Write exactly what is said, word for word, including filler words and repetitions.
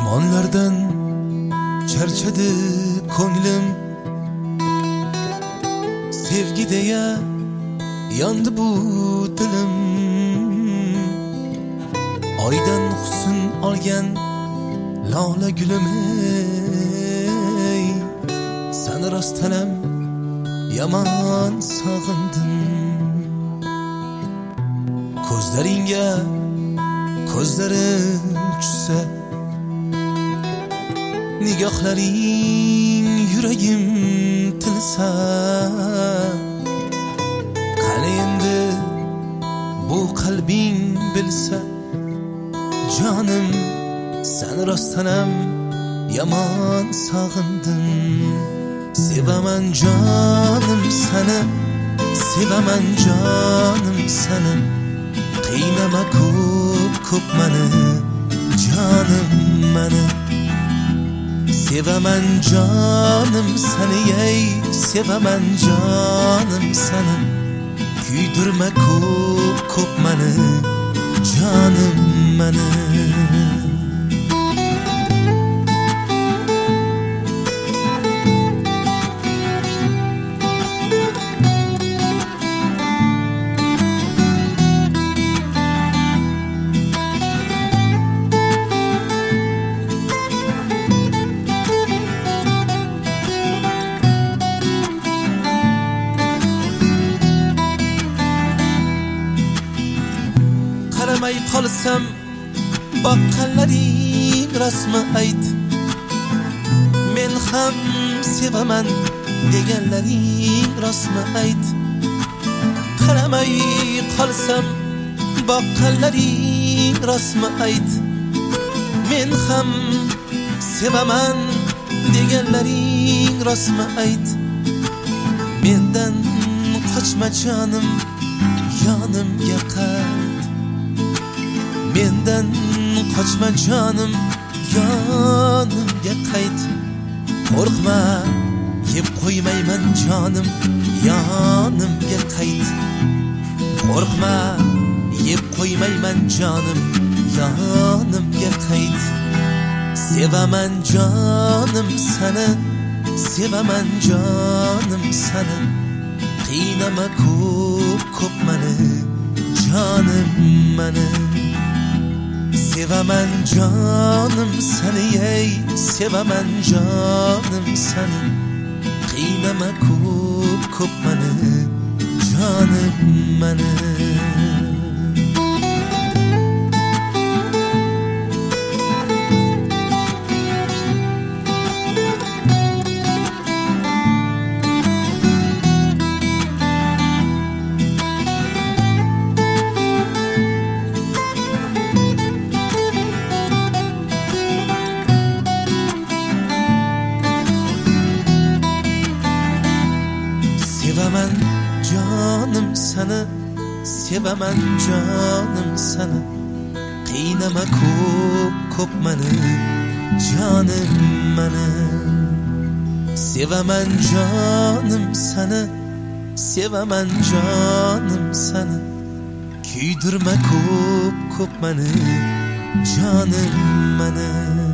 Armonlardan charchadi ko'nglim, sevgi deya yondi bu dilim. Oydan husn olgan lola gulim, ey seni rostlanam yomon sog'indim. Ko'zlaringga ko'zlarim tushsa, nigohlaring yuragim tilsa, qani endi bu qalbing bilsa, jonim seni rostlanam yomon sog'indim. Sevaman jonim seni, sevaman jonim seni, qiynama ko'p ko'p meni, jonim meni. Sevaman jonim seni, ey sevaman jonim seni, kuydirma ko'p ko'p meni, jonim meni. Qaramay qolsam boqqanlaring rasmi ayt, men ham sevaman deganlaring rasmi ayt. Qaramay qolsam boqqanlaring rasmi ayt, men ham sevaman deganlaring rasmi ayt. Mendan qochma jonim, yonimga qayt. Mendan qochma jonim, yonimga qayt. Qo'rqma, yeb qo'ymayman jonim, yonimga qayt. Qo'rqma, yeb qo'ymayman jonim, yonimga qayt. Sevaman jonim seni, sevaman jonim seni, qiynama ko'p ko'p meni, jonim meni. Sevaman jonim seni, ey sevaman jonim seni, qiynama ko'p ko'p meni, jonim meni. Sevaman jonim seni, sevaman jonim seni, qiynama ko'p ko'p meni, jonim meni. Sevaman jonim seni, sevaman jonim seni, kuydirma ko'p ko'p meni, jonim meni.